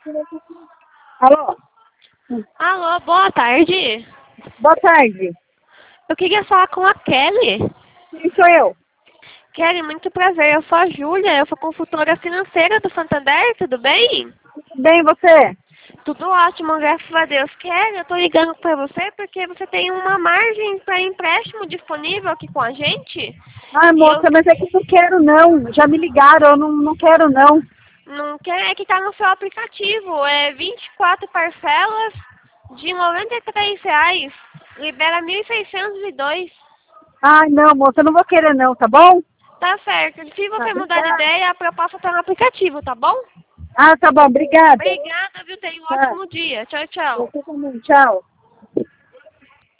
Alô? Alô, boa tarde. Boa tarde. Eu queria falar com a Kelly. Quem sou eu? Kelly, muito prazer. Eu sou a Júlia, eu sou consultora financeira do Santander, tudo bem? Tudo bem, você? Tudo ótimo, graças a Deus. Kelly, eu tô ligando pra você porque você tem uma margem para empréstimo disponível aqui com a gente. Ah, E eu moça, mas é que eu não quero não. Já me ligaram, eu não quero não. não quero, é que tá no seu aplicativo. É 24 parcelas de R$ 93. Libera 1.602. Ai, não, moça, eu não vou querer não, tá bom? Tá certo. Se Tá, você mudar de obrigada. ideia, a proposta tá no aplicativo, tá bom? Ah, tá bom, obrigada. Obrigada, viu? Tenha um Tá, ótimo dia. Tchau, tchau. você também, tchau.